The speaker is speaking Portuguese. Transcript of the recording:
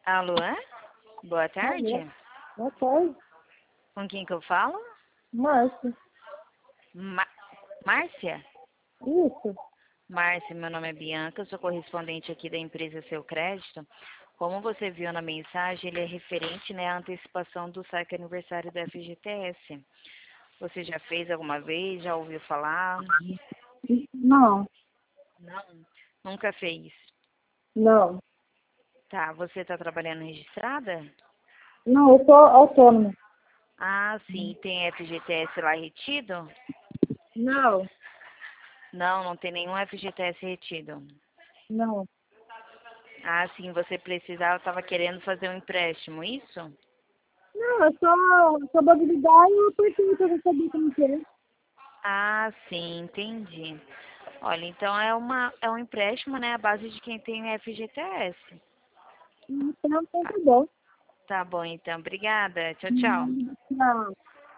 Alô? Boa Alô? tarde. Boa tarde. Com quem que eu falo? Márcia. Ma Márcia? Isso. Márcia, meu nome é Bianca, eu sou correspondente aqui da empresa Seu Crédito. Como você viu na mensagem, ele é referente, né, à antecipação do saque aniversário da FGTS. Você já fez alguma vez? Já ouviu falar? Não. Não. Nunca fez. Não. Tá, você está trabalhando registrada? Não, eu sou autônoma. Ah, sim. Tem FGTS lá retido? Não. Não, não tem nenhum FGTS retido. Não. Ah, sim, você precisava, estava querendo fazer um empréstimo, isso? Não, eu sou da habilidade e eu preciso pra saber como que é. Ah, sim, entendi. Olha, então é um empréstimo, né, à base de quem tem FGTS. Então, tá bom. Tá bom, então. Obrigada. Tchau, tchau. Não.